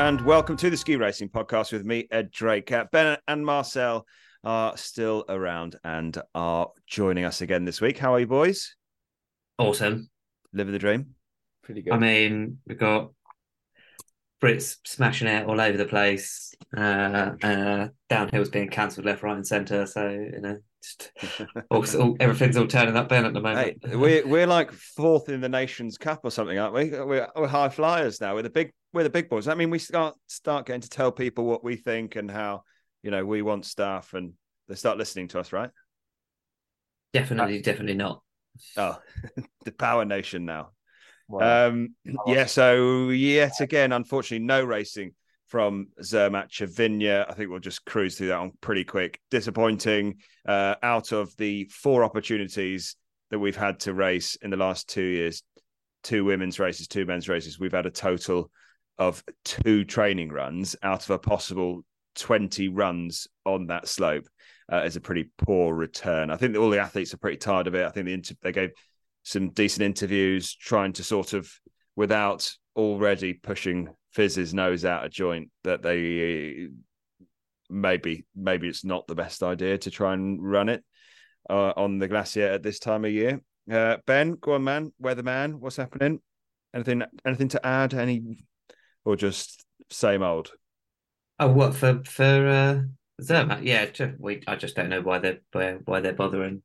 and welcome to the Ski Racing Podcast with me, Ed Drake. Ben and Marcel are still around and are joining us again this week. How are you, boys? Awesome. Living the dream? Pretty I good. mean, we've got Brits smashing it all over the place. Downhill's being cancelled left, right, and centre. So just everything's all turning up Ben at the Hey, moment. we're like fourth in the Nations Cup or something, aren't we? We're high flyers now. We're the big boys. I mean, we start getting to tell people what we think and how we want stuff, and they start listening to us, right? Definitely not. Oh, the Power Nation now. Wow. Yeah, so yet again, unfortunately, no racing from Zermatt Cervinia. I think we'll just cruise through that on pretty quick. Disappointing. Out of the 4 opportunities that we've had to race in the last 2 years, 2 women's races, 2 men's races, we've had a total of 2 training runs out of a possible 20 runs on that slope. Is a pretty poor return. I think all the athletes are pretty tired of it. I think they gave some decent interviews, trying to sort of, without already pushing Fizz's nose out of joint, that they maybe it's not the best idea to try and run it on the glacier at this time of year. Ben, go on, man. Weatherman, what's happening? Anything to add? Or just same old? Oh, what for Zermatt? Yeah, I just don't know why they're bothering.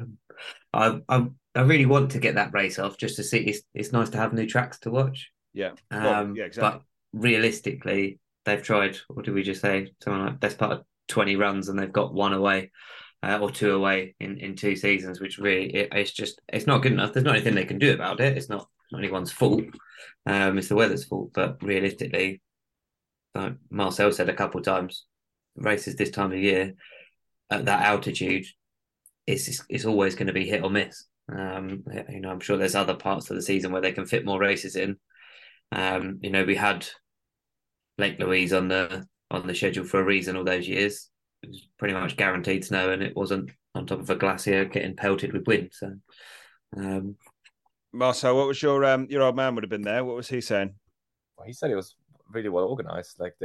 I really want to get that race off just to see. It's nice to have new tracks to watch. Yeah. Well, yeah, exactly. But realistically, they've tried. What did we just say? Something like best part of 20 runs, and they've got 1 away or 2 away in 2 seasons, which really it's not good enough. There's not anything they can do about it. It's not anyone's fault. It's the weather's fault. But realistically, like Marcel said a couple of times, races this time of year at that altitude, it's always going to be hit or miss. I'm sure there's other parts of the season where they can fit more races in. We had Lake Louise on the schedule for a reason all those years. It was pretty much guaranteed snow, and it wasn't on top of a glacier getting pelted with wind. So, Marcel, what was your old man would have been there? What was he saying? Well, he said it was really well organized. Like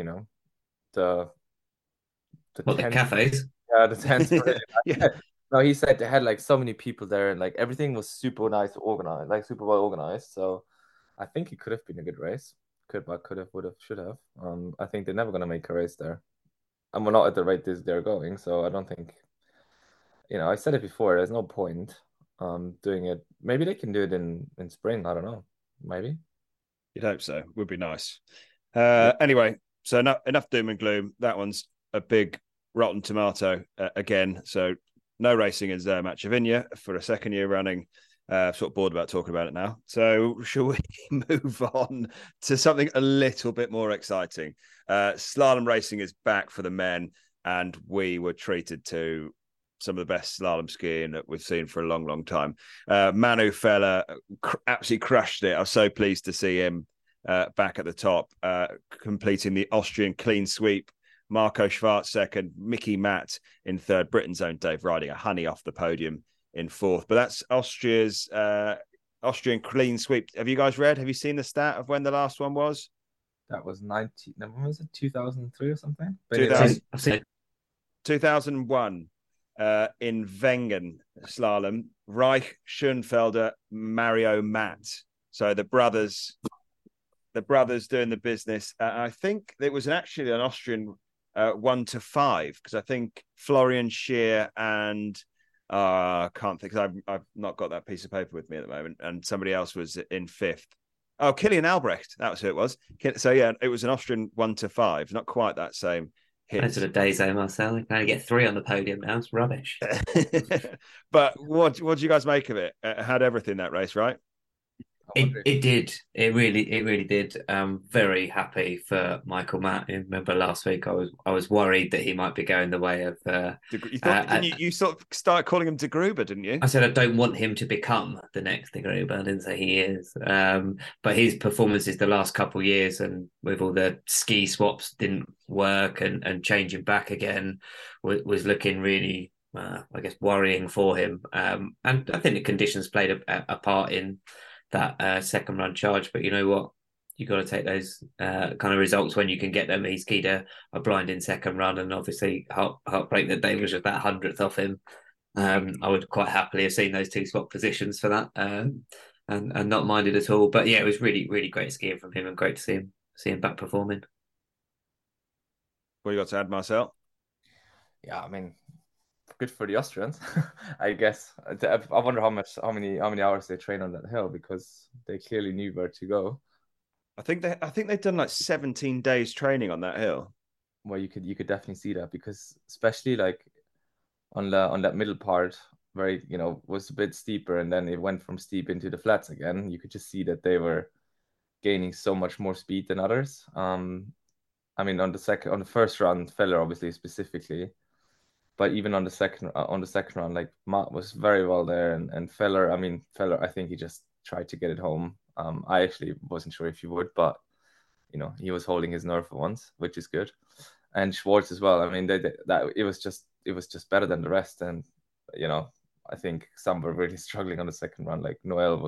the the what the tent, cafes? the tents were really Yeah. nice. No, he said they had like so many people there, and like everything was super nice organized, like super well organized. So I think it could have been a good race. Could have, would have, should have. I think they're never gonna make a race there. And we're not at the rate they're going, so I don't think. I said it before. There's no point doing it. Maybe they can do it in spring. I don't know. Maybe. You'd hope so. Would be nice. Yeah. Anyway, so enough doom and gloom. That one's a big rotten tomato again. So no racing in Zermatt Cervinia for a second year running. Sort of bored about talking about it now. So shall we move on to something a little bit more exciting? Slalom racing is back for the men, and we were treated to some of the best slalom skiing that we've seen for a long, long time. Manu Feller absolutely crushed it. I was so pleased to see him back at the top, completing the Austrian clean sweep. Marco Schwarz second, Mickey Matt in third, Britain's own Dave riding a honey off the podium in fourth. But that's Austria's Austrian clean sweep. Have you guys read? Have you seen the stat of when the last one was? That was 19. No, when was it? 2003 or something? But anyway, 2000, I've seen 2001 in Wengen slalom. Reich, Schoenfelder, Mario Matt. So the brothers doing the business. I think it was actually an Austrian 1-5 because I think Florian Scheer and I can't think because I've not got that piece of paper with me at the moment, and somebody else was in fifth. Oh, Kilian Albrecht, that was who it was. So yeah, it was an Austrian 1-5, not quite that same those hit. are the days, though, Marcel. You can only get 3 on the podium now. It's rubbish. But what do you guys make of it? Had everything that race, right? I It wonder if it did. It really did. Very happy for Michael Matt. I remember last week I was worried that he might be going the way of. You thought, didn't I, you? You sort of started calling him De Gruber, didn't you? I said I don't want him to become the next De Gruber. I didn't say he is. But his performances the last couple of years and with all the ski swaps didn't work and changing back again was looking really, I guess, worrying for him. And I think the conditions played a part in that second run charge. But you know what? you got to take those kind of results when you can get them. He's keyed a blinding second run, and obviously heartbreak that Dave was just that 100th off him. I would quite happily have seen those two spot positions for that, and not minded at all. But yeah, it was really really great skiing from him, and great to see him back performing. What you got to add, Marcel? Yeah, I mean, good for the Austrians, I guess. I wonder how many hours they train on that hill, because they clearly knew where to go. I think they've done like 17 days training on that hill. Well, you could definitely see that, because especially like on that middle part where it, was a bit steeper, and then it went from steep into the flats again. You could just see that they were gaining so much more speed than others. I mean, on the first run, Feller obviously specifically, but even on the second run, like Matt was very well there, and Feller, I think he just tried to get it home. I actually wasn't sure if he would, but he was holding his nerve for once, which is good. And Schwartz as well. I mean, that it was just better than the rest, and I think some were really struggling on the second run. Like Noel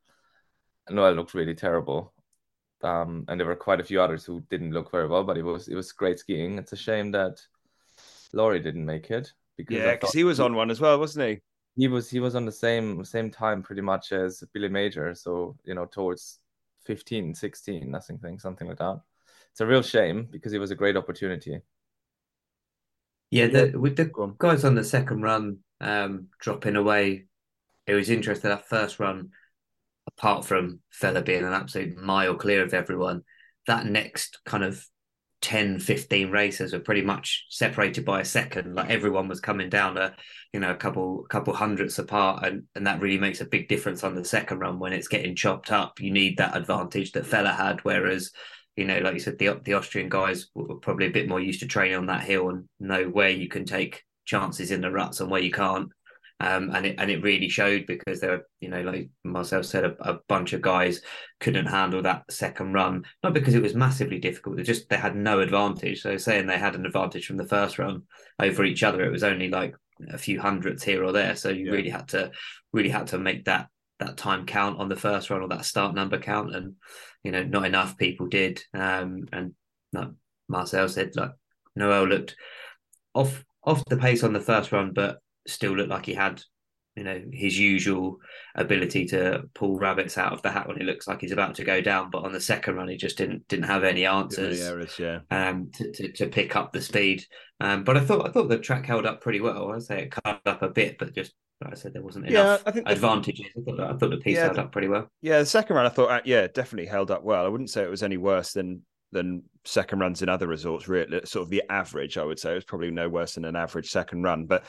looked really terrible. And there were quite a few others who didn't look very well, but it was great skiing. It's a shame that Laurie didn't make it, because he was on one as well, wasn't he? He was on the same time pretty much as Billy Major, so towards 15, 16, something like that. It's a real shame, because it was a great opportunity. Yeah, with the guys on the second run dropping away, it was interesting that first run, apart from Feller being an absolute mile clear of everyone, that next kind of 10, 15 races were pretty much separated by a second. Like everyone was coming down a couple hundredths apart, and that really makes a big difference on the second run when it's getting chopped up. You need that advantage that Feller had, whereas like you said, the Austrian guys were probably a bit more used to training on that hill and know where you can take chances in the ruts and where you can't. And it really showed, because there were, like Marcel said, a bunch of guys couldn't handle that second run, not because it was massively difficult, they had no advantage. So saying they had an advantage from the first run over each other, it was only like a few hundredths here or there. So you really had to make that time count on the first run, or that start number count, and not enough people did. And like Marcel said, like Noel looked off the pace on the first run, but still looked like he had his usual ability to pull rabbits out of the hat when it looks like he's about to go down. But on the second run, he just didn't have any answers. Errors, to pick up the speed. But I thought the track held up pretty well. I'd say it cut up a bit, but just like I said, there wasn't enough advantages. I thought the piece held up pretty well. Yeah, the second run I thought definitely held up well. I wouldn't say it was any worse than second runs in other resorts. Really, sort of the average, I would say, it was probably no worse than an average second run. But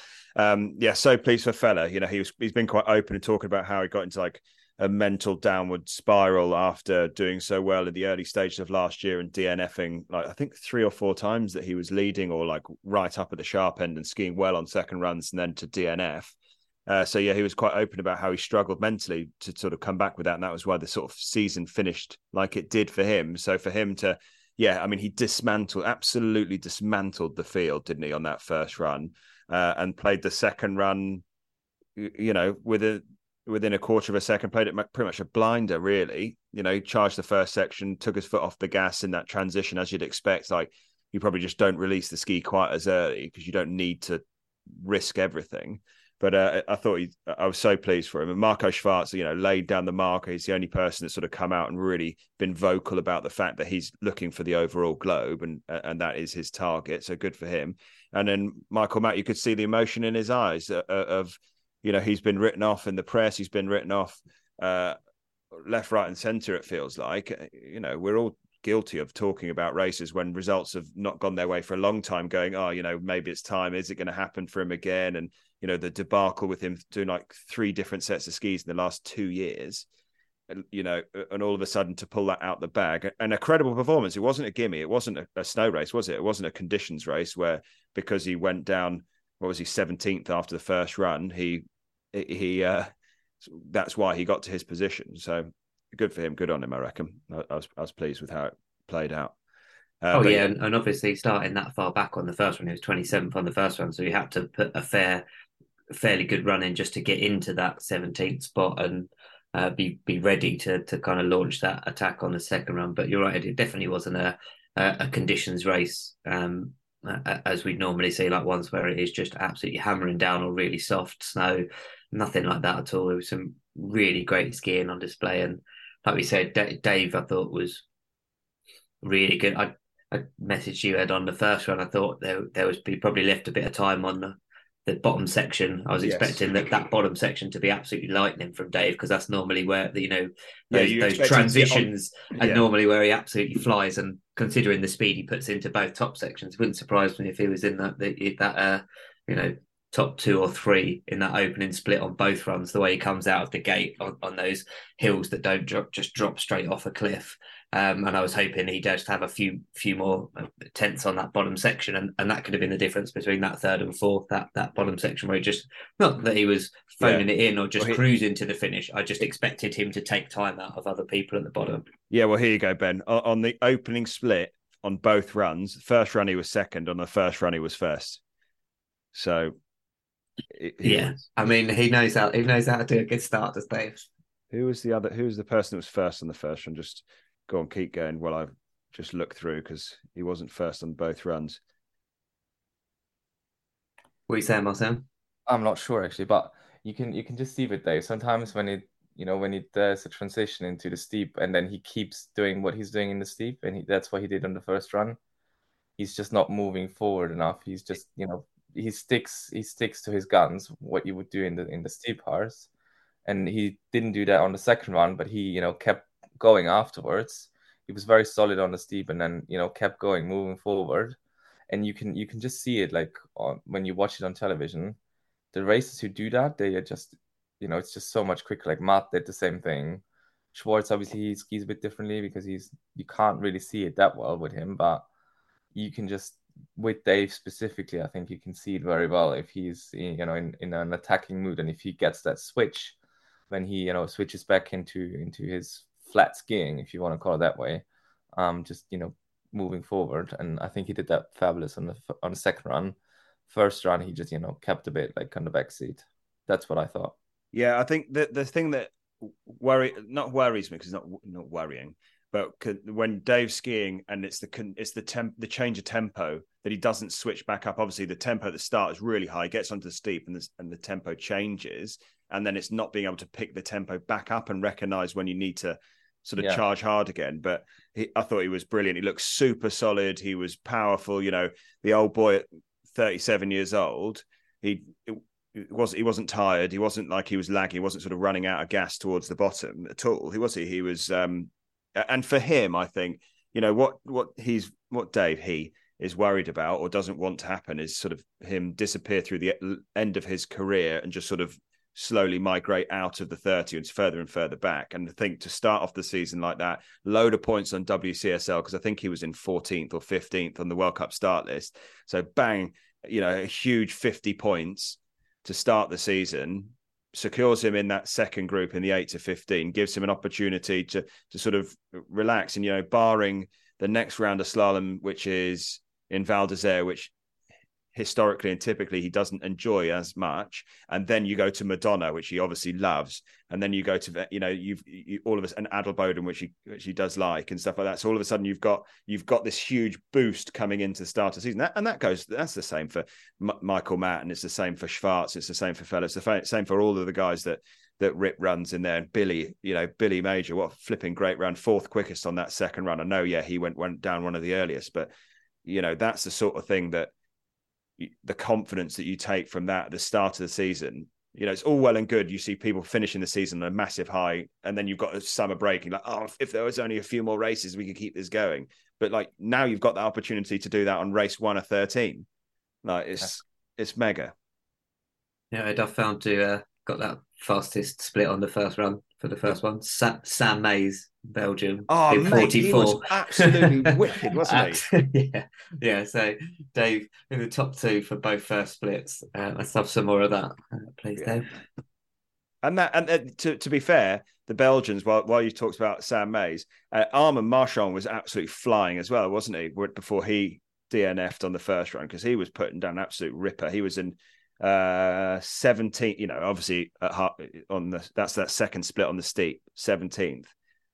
so pleased for Feller. He's been quite open and talking about how he got into like a mental downward spiral after doing so well in the early stages of last year and DNFing like I think 3 or 4 times that he was leading or like right up at the sharp end and skiing well on second runs and then to DNF. He was quite open about how he struggled mentally to sort of come back with that. And that was why the sort of season finished like it did for him. So for him to, he absolutely dismantled the field, didn't he, on that first run, and played the second run, within a quarter of a second, played it pretty much a blinder, really. He charged the first section, took his foot off the gas in that transition, as you'd expect. Like, you probably just don't release the ski quite as early because you don't need to risk everything. But I was so pleased for him. And Marco Schwarz, laid down the marker. He's the only person that's sort of come out and really been vocal about the fact that he's looking for the overall globe, and that is his target. So good for him. And then Michael Matt, you could see the emotion in his eyes of he's been written off in the press. He's been written off left, right, and centre. It feels like we're all guilty of talking about races when results have not gone their way for a long time, going, maybe it's time. Is it going to happen for him again? And the debacle with him doing like 3 different sets of skis in the last 2 years, and all of a sudden to pull that out the bag, and a credible performance. It wasn't a gimme. It wasn't a snow race, was it? It wasn't a conditions race where, because he went down, 17th after the first run, he that's why he got to his position. So good for him. Good on him, I reckon. I was pleased with how it played out. And obviously starting that far back on the first one, he was 27th on the first one, so he had to put a fairly good run in just to get into that 17th spot. And be ready to kind of launch that attack on the second run. But you're right, it definitely wasn't a conditions race, as we'd normally see, like ones where it is just absolutely hammering down or really soft snow. Nothing like that at all. There was some really great skiing on display, and like we said, Dave, I thought was really good. I messaged you, Ed, on the first run. I thought there was he probably left a bit of time on the bottom section. I was Yes. expecting that bottom section to be absolutely lightning from Dave, because that's normally where those expect him to get transitions on- are normally where he absolutely flies. And considering the speed he puts into both top sections, wouldn't surprise me if he was in that top 2 or 3 in that opening split on both runs. The way he comes out of the gate on those hills that don't drop straight off a cliff. And I was hoping he'd just have a few more tenths on that bottom section, and that could have been the difference between that third and fourth. That bottom section where he just, not that he was phoning it in or just cruising to the finish. I just expected him to take time out of other people at the bottom. Yeah, well, here you go, Ben. On the opening split on both runs, first run he was second. On the first run he was first. So, I mean, he knows how to do a good start, does Dave? Who was the person that was first on the first run? Just go on, keep going. Well, I've just looked through because he wasn't first on both runs. What are you saying, Marcel? I'm not sure actually, but you can just see with Dave. Sometimes when he does a transition into the steep and then he keeps doing what he's doing in the steep, and that's what he did on the first run. He's just not moving forward enough. He's just, he sticks to his guns, what you would do in the steep parts. And he didn't do that on the second run, but he, kept going afterwards. He was very solid on the steep, and then, kept going, moving forward. And you can just see it like when you watch it on television. The racers who do that, they are just, it's just so much quicker. Like Matt did the same thing. Schwartz, obviously, he skis a bit differently because you can't really see it that well with him, but you can just, with Dave specifically, I think you can see it very well if he's, in an attacking mood, and if he gets that switch when he, switches back into his flat skiing, if you want to call it that way, just, moving forward. And I think he did that fabulous on the second run. First run, he just, kept a bit like on the back seat. That's what I thought. Yeah, I think that the thing that not worries me, because it's not worrying, but when Dave's skiing and it's the change of tempo that he doesn't switch back up. Obviously, the tempo at the start is really high, gets onto the steep, and the tempo changes, and then it's not being able to pick the tempo back up and recognize when you need to sort of charge hard again. But I thought he was brilliant. He looked super solid. He was powerful. The old boy at 37 years old, he wasn't tired. He wasn't like he was lagging. He wasn't sort of running out of gas towards the bottom at all. He was and for him, I think, what Dave is worried about or doesn't want to happen is sort of him disappear through the end of his career and just sort of slowly migrate out of the 30 and further and further back. And I think to start off the season like that, load of points on WCSL, because I think he was in 14th or 15th on the World Cup start list. So bang, a huge 50 points to start the season, secures him in that second group in the 8 to 15, gives him an opportunity to sort of relax. And, barring the next round of slalom, which is in Val d'Isère, which historically and typically he doesn't enjoy as much, and then you go to Madonna, which he obviously loves, and then you go to you all of us, and Adelboden, which he does like, and stuff like that. So all of a sudden you've got this huge boost coming into the start of the season, that's the same for Michael Matt, and it's the same for Schwartz, it's the same for Fellows, the same for all of the guys that rip runs in there. And Billy Major, what a flipping great run, fourth quickest on that second run. I know, he went down one of the earliest, but that's the sort of thing that the confidence that you take from that at the start of the season. It's all well and good. You see people finishing the season on a massive high, and then you've got a summer break. And if there was only a few more races, we could keep this going. But like now you've got the opportunity to do that on race 1 of 13. Like it's mega. Yeah, I found to got that fastest split on the first run for the first one. Sam Mays, Belgium. Oh, mate, 44. He was absolutely wicked, wasn't he? Yeah. So Dave in the top 2 for both first splits. Let's have some more of that, please, Dave. And to be fair, the Belgians, while you talked about Sam Mays, Armand Marchand was absolutely flying as well, wasn't he? Before he DNF'd on the first run, because he was putting down an absolute ripper. He was in 17th. You know, obviously that's that second split on the steep, 17th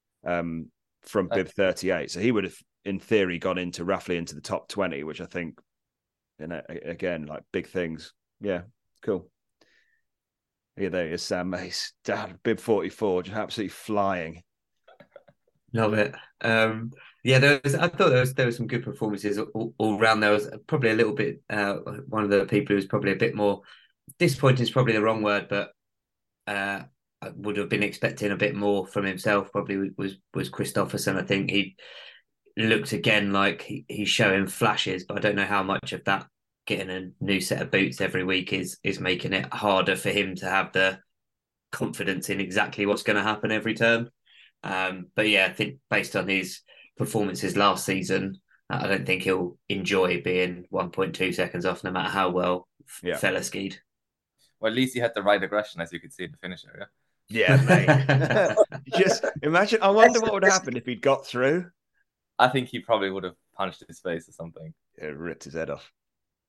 from bib 38. So he would have, in theory, gone into roughly into the top 20, which I think, again, like big things. Yeah, cool. Yeah, there is Sam Mace. Dad, bib 44, just absolutely flying. Love it. Yeah, I thought there was some good performances all round. There was probably a little bit. One of the people who was probably a bit more disappointing is probably the wrong word, but I would have been expecting a bit more from himself. Probably was Kristoffersen. I think he looked again like he's showing flashes, but I don't know how much of that getting a new set of boots every week is making it harder for him to have the confidence in exactly what's going to happen every turn. But yeah, I think based on his performances last season, I don't think he'll enjoy being 1.2 seconds off, no matter how well Fella skied. Well, at least he had the right aggression, as you could see in the finish area. Yeah, mate. Just imagine. I wonder what would happen if he'd got through. I think he probably would have punched his face or something. It ripped his head off.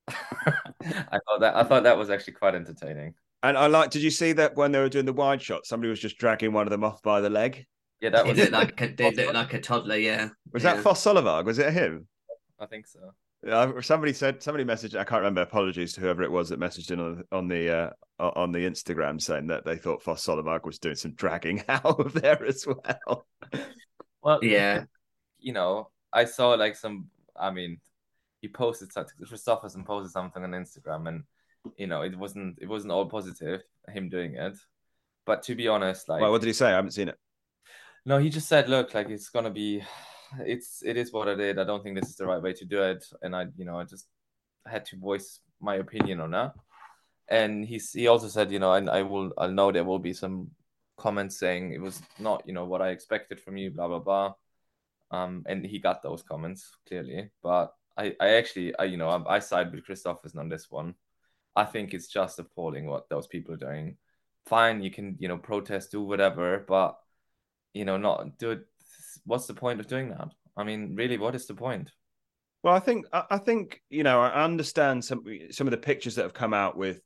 I thought that was actually quite entertaining. And did you see that when they were doing the wide shot, somebody was just dragging one of them off by the leg? Yeah, that was it looked like a toddler. Yeah, was that Foss Solivag? Was it him? I think so. Somebody messaged. I can't remember. Apologies to whoever it was that messaged in on the Instagram saying that they thought Foss Solivag was doing some dragging out of there as well. Well, yeah, you know, I saw like some. I mean, he posted something. Kristoffersen posted something on Instagram, and you know, it wasn't all positive him doing it. But to be honest, like, well, what did he say? I haven't seen it. No, he just said, "Look, like it is what it is. I don't think this is the right way to do it." And I just had to voice my opinion on that. And he also said, I'll know there will be some comments saying it was not, what I expected from you, blah blah blah. And he got those comments clearly, but I side with Kristoffersen on this one. I think it's just appalling what those people are doing. Fine, you can, protest, do whatever, but not do it. What's the point of doing that? I mean, really, what is the point? Well, I think I understand some of the pictures that have come out with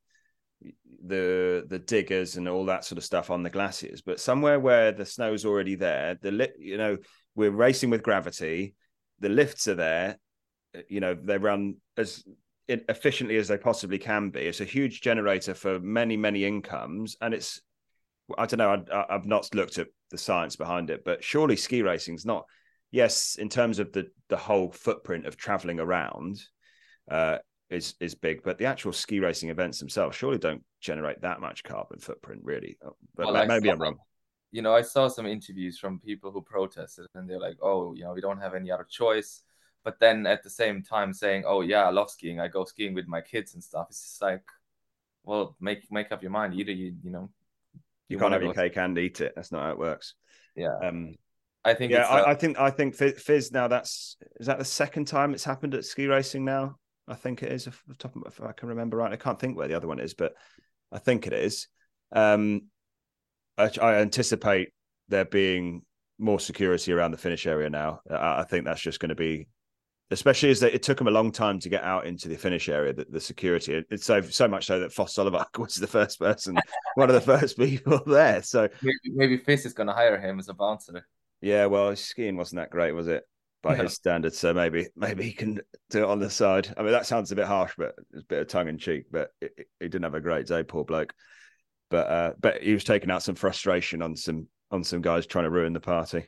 the diggers and all that sort of stuff on the glaciers, but somewhere where the snow's already there, we're racing with gravity, the lifts are there, they run as efficiently as they possibly can be. It's a huge generator for many, many incomes, and it's, I don't know, I've not looked at the science behind it, but surely ski racing's not, yes, in terms of the whole footprint of traveling around is big, but the actual ski racing events themselves surely don't generate that much carbon footprint, really. But maybe I'm wrong. I saw some interviews from people who protested, and they're like, "Oh, we don't have any other choice." But then at the same time saying, "Oh yeah, I love skiing. I go skiing with my kids and stuff." It's just like, well, make up your mind. Either you can't have your cake and eat it. That's not how it works. Yeah. I think. Yeah, I think Fizz now. Is that the second time it's happened at ski racing now? I think it is. If I can remember right, I can't think where the other one is, but I think it is. I anticipate there being more security around the finish area now. I think that's just going to be, especially as it took them a long time to get out into the finish area. The security, it's so much so that Foss Solivag was the first person, one of the first people there. So maybe Fizz is going to hire him as a bouncer. Yeah, well, his skiing wasn't that great, was it? By his standards, so maybe he can do it on the side. I mean, that sounds a bit harsh, but it's a bit of tongue in cheek. But he didn't have a great day, poor bloke. But he was taking out some frustration on some guys trying to ruin the party.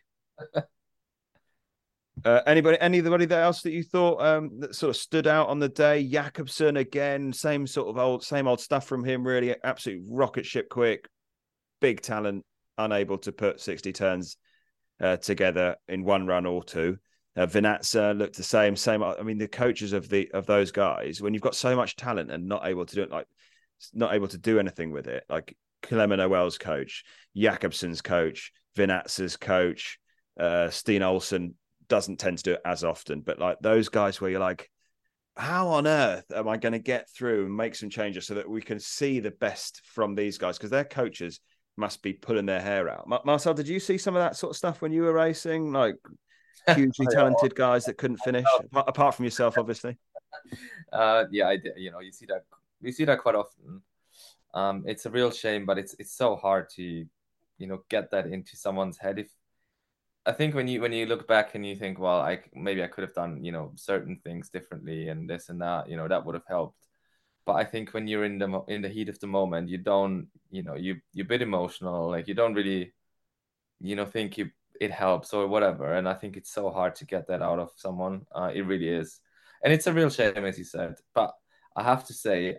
Anybody else that you thought that sort of stood out on the day? Jakobsen again, same old stuff from him. Really, absolute rocket ship quick, big talent, unable to put 60 turns together in one run or two. Vinatsa looked the same. I mean, the coaches of those guys, when you've got so much talent and not able to do it, like not able to do anything with it, like Clement Noel's coach, Jakobsen's coach, Vinatsa's coach, Steen Olsen doesn't tend to do it as often, but like those guys where you're like, how on earth am I going to get through and make some changes so that we can see the best from these guys? Because their coaches must be pulling their hair out. Marcel, did you see some of that sort of stuff when you were racing? Like hugely talented guys that couldn't finish, apart from yourself, obviously. Yeah, I did. You see that we see that quite often. It's a real shame, but it's so hard to, get that into someone's head. If I think when you look back and you think, well, maybe I could have done, certain things differently and this and that, that would have helped. But I think when you're in the heat of the moment, you don't, you're a bit emotional, like you don't really, think it helps or whatever. And I think it's so hard to get that out of someone. It really is, and it's a real shame, as you said. But I have to say,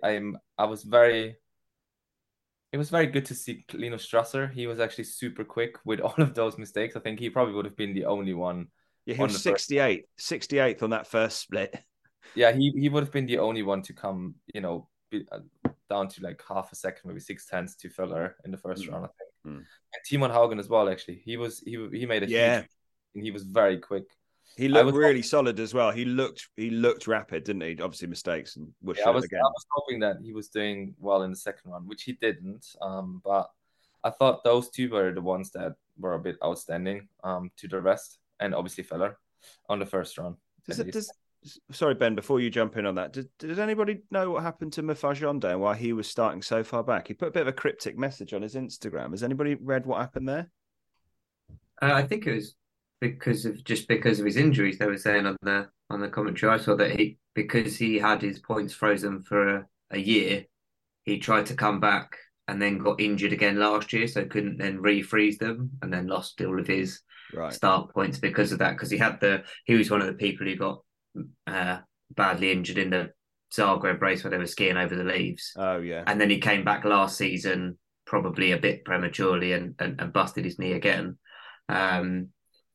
it was very good to see Linus Strasser. He was actually super quick with all of those mistakes. I think he probably would have been the only one. Yeah, he was 68th on that first split. Yeah, he would have been the only one to come, down to like half a second, maybe 6/10 to Fuller in the first round, I think. And Timon Haugen as well, actually. He made a huge, and he was very quick. He looked really solid as well. He looked rapid, didn't he? Obviously mistakes and I was hoping that he was doing well in the second round, which he didn't. But I thought those two were the ones that were a bit outstanding to the rest, and obviously Feller on the first round. Sorry, Ben, before you jump in on that, did anybody know what happened to Mafajande and why he was starting so far back? He put a bit of a cryptic message on his Instagram. Has anybody read what happened there? I think it was because of his injuries. They were saying on the commentary. I saw that because he had his points frozen for a year, he tried to come back and then got injured again last year, so couldn't then refreeze them, and then lost all of his start points because of that. Because he was one of the people who got badly injured in the Zagreb race where they were skiing over the leaves. Oh yeah, and then he came back last season probably a bit prematurely and busted his knee again. So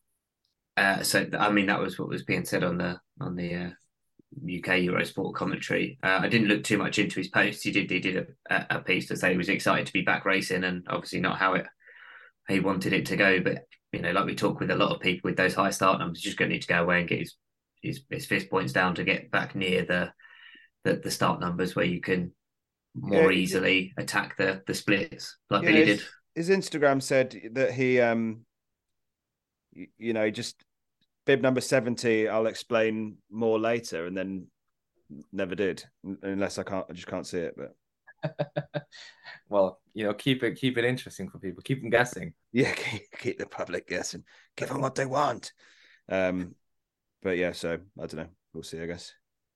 I mean that was what was being said on the UK Eurosport commentary. I didn't look too much into his post. He did a piece to say he was excited to be back racing, and obviously not how he wanted it to go. But like we talk with a lot of people with those high start numbers, he's just going to need to go away and get his fifth points down to get back near the start numbers where you can more easily attack the splits like Billy did. His Instagram said that he just bib number 70, I'll explain more later, and then never did, unless I just can't see it. But well, keep it interesting for people, keep them guessing. Yeah, keep the public guessing, give them what they want. But yeah, so I don't know, we'll see, I guess.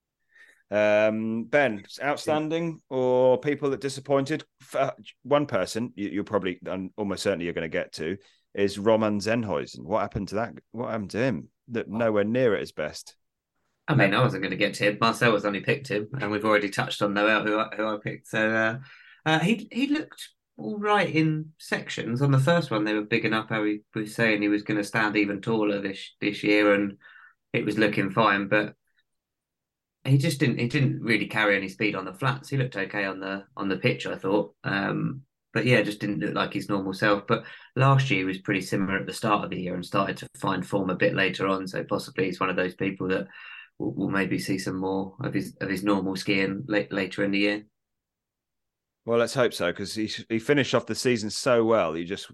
Ben, outstanding or people that disappointed? One person you're probably almost certainly you're going to get to is Roman Zenhuizen. What happened to that? What happened to him? That nowhere near at his best. I mean, I wasn't going to get to him. Marcel has only picked him, and we've already touched on Noel, who I picked. So he looked all right in sections. On the first one, they were bigging up how he was saying he was going to stand even taller this year, and it was looking fine. But he just didn't. He didn't really carry any speed on the flats. He looked okay on the pitch, I thought. But yeah, just didn't look like his normal self. But last year he was pretty similar at the start of the year and started to find form a bit later on. So possibly he's one of those people that we'll maybe see some more of his normal skiing later in the year. Well, let's hope so, because he finished off the season so well. That's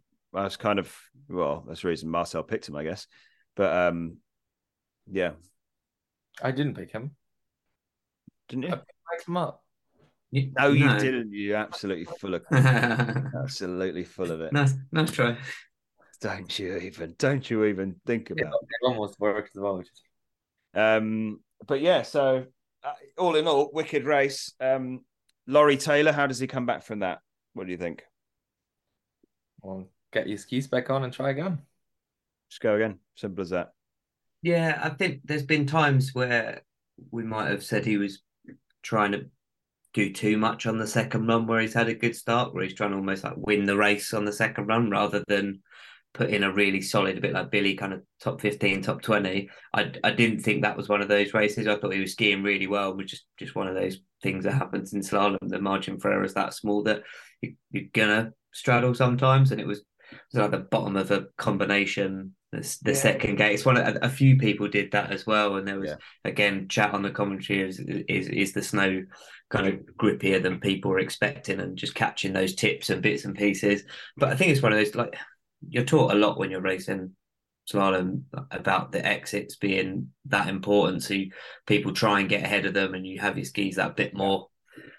the reason Marcel picked him, I guess. But yeah, I didn't pick him. Didn't you? I picked him up. No, you didn't. You absolutely full of it. Nice try. Don't you even think about it. It almost worked as well. But yeah, so all in all, wicked race. Laurie Taylor, how does he come back from that? What do you think? Well, get your skis back on and try again. Just go again. Simple as that. Yeah, I think there's been times where we might have said he was trying to do too much on the second run where he's had a good start, where he's trying to almost like win the race on the second run rather than put in a really solid, a bit like Billy, kind of top 15, top 20. I didn't think that was one of those races. I thought he was skiing really well, which is just one of those things that happens in slalom. The margin for error is that small that you're gonna straddle sometimes, and it was like the bottom of a combination. The second gate. It's a few people did that as well, and there was again chat on the commentary. Is the snow kind of grippier than people were expecting, and just catching those tips and bits and pieces. But I think it's one of those, like, you're taught a lot when you're racing slalom about the exits being that important. So people try and get ahead of them, and you have your skis that bit more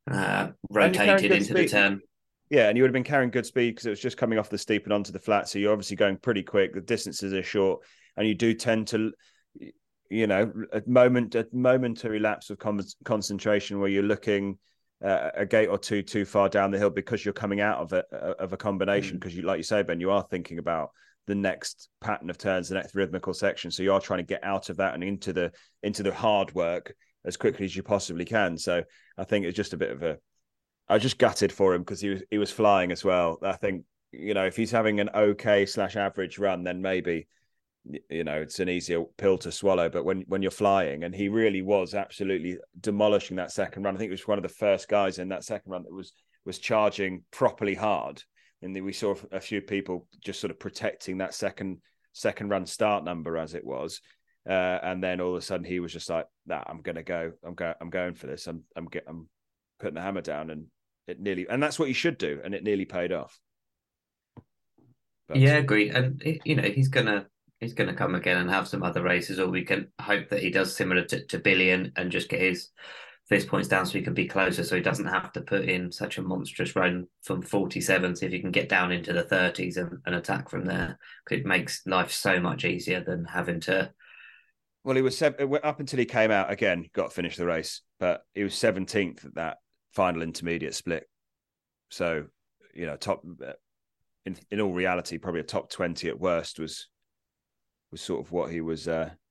rotated into the turn. Yeah, and you would have been carrying good speed because it was just coming off the steep and onto the flat. So you're obviously going pretty quick. The distances are short, and you do tend to, a momentary lapse of concentration where you're looking a gate or two too far down the hill because you're coming out of a combination. Because like you say, Ben, you are thinking about the next pattern of turns, the next rhythmical section. So you are trying to get out of that and into the hard work as quickly as you possibly can. So I think it's just a bit of I was just gutted for him because he was flying as well. I think, if he's having an okay/average run, then maybe, it's an easier pill to swallow. But when you're flying, and he really was absolutely demolishing that second run. I think he was one of the first guys in that second run that was charging properly hard. And then we saw a few people just sort of protecting that second run start number as it was. And then all of a sudden he was just like, "Nah, I'm going to go. I'm going for this. I'm putting the hammer down," and that's what you should do, and it nearly paid off. But, yeah, agreed. And he's gonna come again and have some other races, or we can hope that he does similar to Billy and just get his points down so he can be closer, so he doesn't have to put in such a monstrous run from 47. So if he can get down into the 30s and attack from there, it makes life so much easier than having to. Well, he was up until he came out again, got to finish the race, but he was 17th at that final intermediate split. So, top in all reality, probably a top 20 at worst was sort of what he was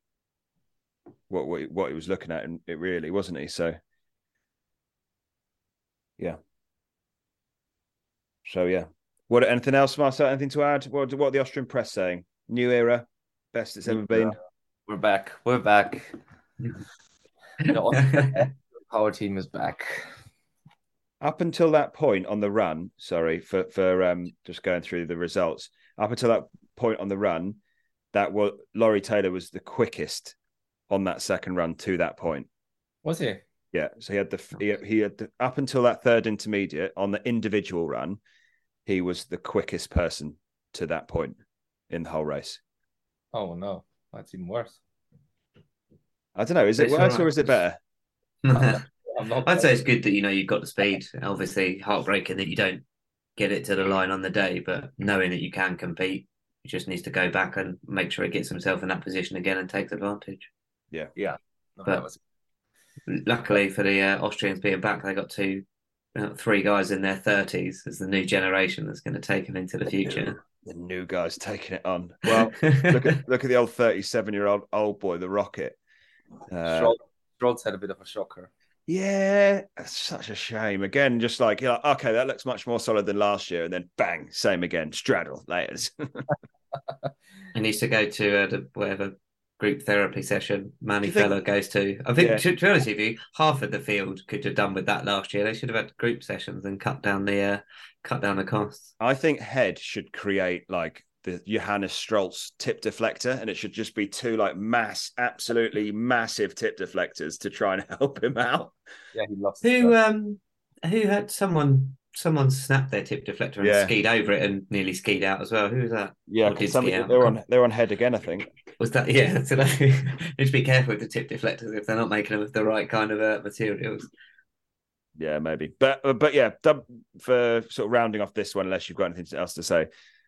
what he was looking at, and it really wasn't he. So yeah. What? Anything else, Marcel? Anything to add? What are the Austrian press saying? New era, best it's ever been. We're back. Our team is back. Up until that point on the run, sorry for just going through the results. Up until that point on the run, Laurie Taylor was the quickest on that second run to that point. Was he? Yeah. So he had up until that third intermediate on the individual run, he was the quickest person to that point in the whole race. Oh no, that's even worse. I don't know. Is it worse or is it better? I'd say it's good that you've got the speed. Obviously, heartbreaking that you don't get it to the line on the day, but knowing that you can compete, he just needs to go back and make sure he gets himself in that position again and takes advantage. Yeah. No, but luckily for the Austrians being back, they got three guys in their 30s as the new generation that's going to take them into the future. The new guys taking it on. Well, look at the old 37-year-old old boy, the Rocket. Strolz had a bit of a shocker. Yeah, it's such a shame. Again, just like, okay, that looks much more solid than last year, and then bang, same again. Straddle layers. He needs to go to whatever group therapy session Manny Feller goes to. I think, to be honest with you, half of the field could have done with that last year. They should have had group sessions and cut down the costs. I think Head should create like the Johannes Strolz tip deflector, and it should just be two absolutely massive tip deflectors to try and help him out. Yeah, he lost. Who had someone snapped their tip deflector and skied over it and nearly skied out as well? Who was that? Yeah, they're on Head again, I think. Was that? Yeah, so they need to be careful with the tip deflectors if they're not making them with the right kind of materials. Yeah, maybe, but yeah, for sort of rounding off this one, unless you've got anything else to say,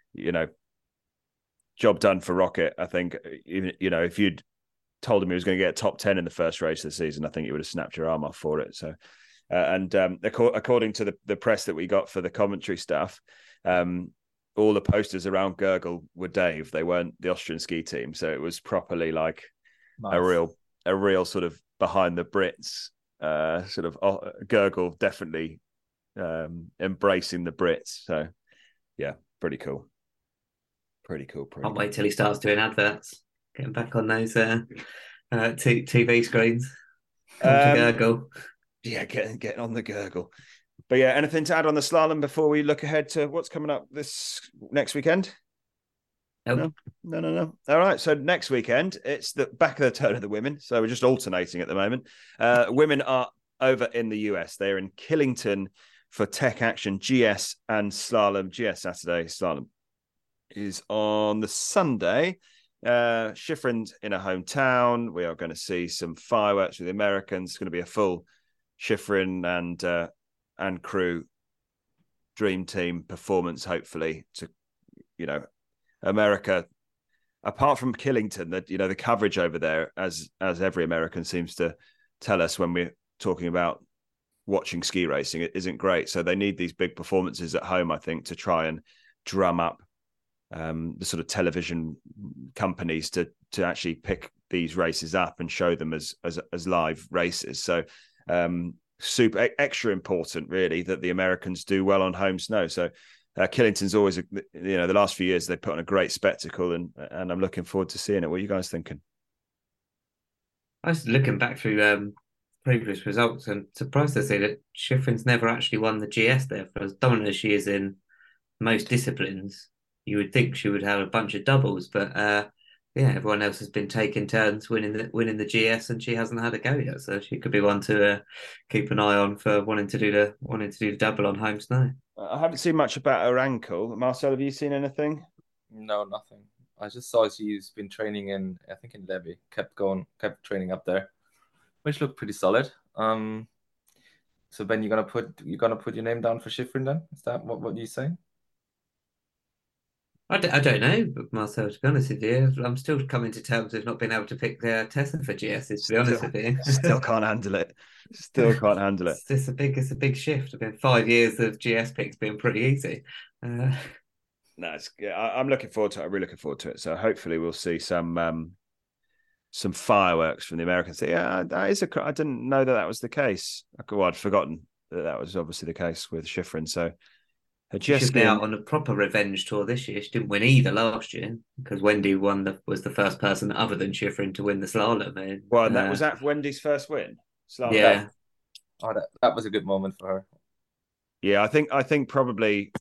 job done for Rocket. I think, if you'd told him he was going to get top 10 in the first race of the season, I think you would have snapped your arm off for it. So, according to the press that we got for the commentary stuff, all the posters around Gurgel were Dave. They weren't the Austrian ski team. So it was properly like nice. a real sort of behind the Brits, sort of Gurgel definitely embracing the Brits. So yeah, pretty cool. I'll wait till he starts doing adverts, getting back on those TV screens. Come to Gurgel. Yeah, getting on the Gurgel. But yeah, anything to add on the slalom before we look ahead to what's coming up this next weekend? Nope. No. All right, so next weekend, it's the back of the turn of the women. So we're just alternating at the moment. Women are over in the US. They're in Killington for Tech Action GS and slalom. GS Saturday, slalom is on the Sunday. Schifrin in a hometown. We are going to see some fireworks with the Americans. It's going to be a full Schifrin and and crew dream team performance, hopefully, to, America, apart from Killington, that, the coverage over there, as every American seems to tell us when we're talking about watching ski racing, it isn't great. So they need these big performances at home, I think, to try and drum up the sort of television companies to actually pick these races up and show them as live races. So super extra important, really, that the Americans do well on home snow. So Killington's always, the last few years they put on a great spectacle, and I'm looking forward to seeing it. What are you guys thinking? I was looking back through previous results and surprised to see that Schifrin's never actually won the GS there. For as dominant as she is in most disciplines, you would think she would have a bunch of doubles, but everyone else has been taking turns winning the GS, and she hasn't had a go yet. So she could be one to keep an eye on for wanting to do the double on home snow. I haven't seen much about her ankle. Marcel, have you seen anything? No, nothing. I just saw she's been training in Levy, kept training up there, which looked pretty solid. So Ben, you're gonna put your name down for Schifrin then? Is that what you saying? I don't know, but Marcel, to be honest with you, I'm still coming to terms with not being able to pick Tessa for GSs, to be honest with you. Still can't handle it. Still can't handle it. It's a big shift. I've been 5 years of GS picks being pretty easy. No, I'm looking forward to it. I'm really looking forward to it. So hopefully we'll see some fireworks from the Americans. Yeah, that is I didn't know that was the case. I'd forgotten that was obviously the case with Schifrin. So she's been out on a proper revenge tour this year. She didn't win either last year because Wendy was the first person other than Schifrin to win the slalom. And was that Wendy's first win? Slalom. Yeah. Oh, that was a good moment for her. Yeah, I think probably,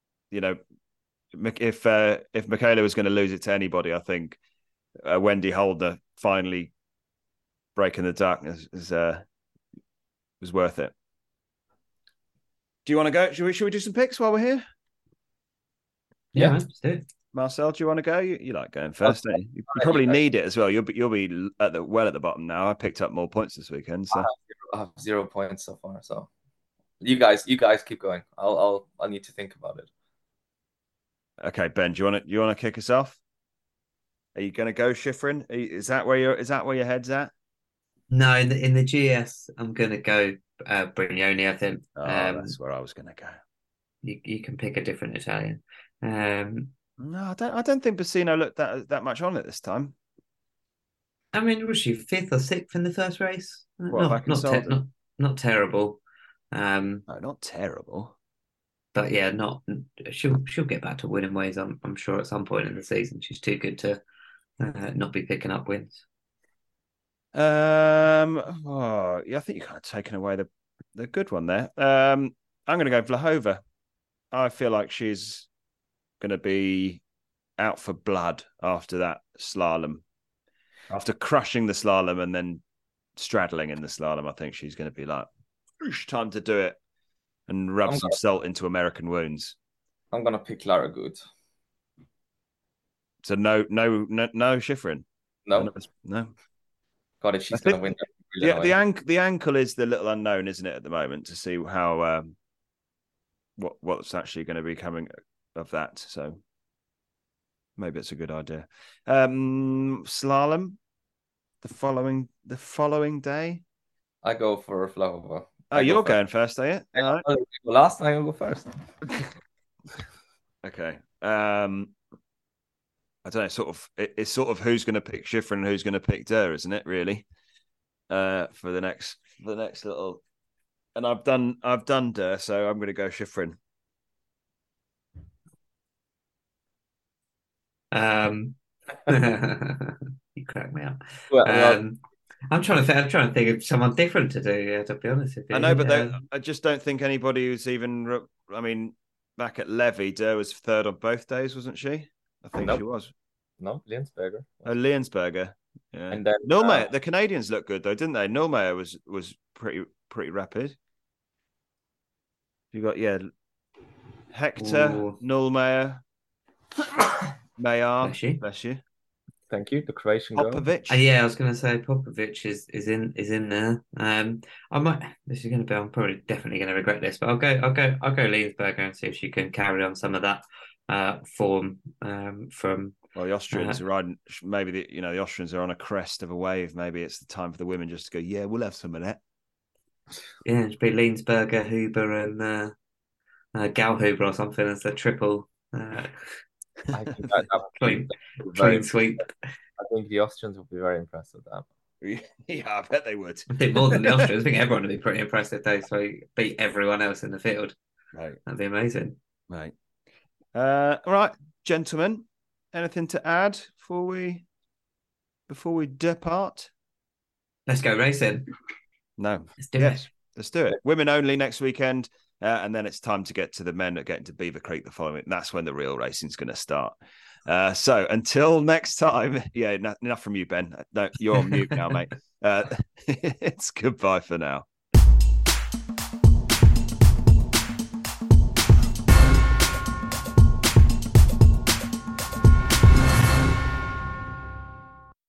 if Michaela was going to lose it to anybody, I think Wendy Holder finally breaking the darkness was worth it. Do you want to go? Should we do some picks while we're here? Yeah, let's do it. Marcel, do you want to go? You like going first, don't you? You probably need it as well. You'll be at the bottom now. I picked up more points this weekend, so I have 0 points so far. So you guys keep going. I'll need to think about it. Okay, Ben, do you want to kick us off? Are you going to go Schifrin? Is that where your head's at? No, in the GS, I'm going to go Brignoni. I think. That's where I was going to go. You can pick a different Italian. No, I don't think Bassino looked that much on it this time. I mean, was she 5th or 6th in the first race? Not terrible. No, not terrible. But yeah, she'll get back to winning ways. I'm sure at some point in the season. She's too good to not be picking up wins. Yeah, I think you're kind of taking away the good one there. I'm going to go Vlhova. I feel like she's going to be out for blood after that slalom. After crushing the slalom and then straddling in the slalom, I think she's going to be like, time to do it and rub some salt into American wounds. I'm going to pick Lara Good. So no Schifrin? No. God, if she's going to win. The ankle is the little unknown, isn't it, at the moment, to see how what's actually going to be coming of that. So maybe it's a good idea. Slalom the following day. I go for Vlhova. Oh, you're going first, are you? All right. Last time I go first. Okay. I don't know. It's sort of who's going to pick Schifrin and who's going to pick Durr, isn't it? Really, for the next little. And I've done Durr, so I'm going to go Schifrin. You crack me up. Well, I'm trying to think of someone different to do. To be honest with you, I know, but I just don't think anybody who's even. I mean, back at Levy, Durr was 3rd on both days, wasn't she? I think she was. No, Liensberger. Oh, Liensberger. Yeah. And then Nulmeyer, the Canadians looked good though, didn't they? Nulmeyer was pretty rapid. You got Hector, Nulmeyer, Maillard. Bless you. Thank you. The Croatian goal. Popovic. Yeah, I was going to say Popovic is in there. I might. This is going to be. I'm probably definitely going to regret this, but I'll go Leensberger and see if she can carry on some of that form from. Well, the Austrians are riding. Maybe the Austrians are on a crest of a wave. Maybe it's the time for the women just to go. Yeah, we'll have some of that. Yeah, it'd be Leensberger, Huber, and Gal Huber or something as the triple. I think that clean sweep. I think the Austrians would be very impressed with that. Yeah, I bet they would. I think more than the Austrians. I think everyone would be pretty impressed if they beat everyone else in the field. Right. That'd be amazing. Right. All right, gentlemen. Anything to add before we depart? Let's go racing. No. Let's do it. Let's do it. Women only next weekend. And then it's time to get to the men that get into Beaver Creek the following week. That's when the real racing's going to start. So until next time, enough from you, Ben. No, you're on mute now, mate. It's goodbye for now.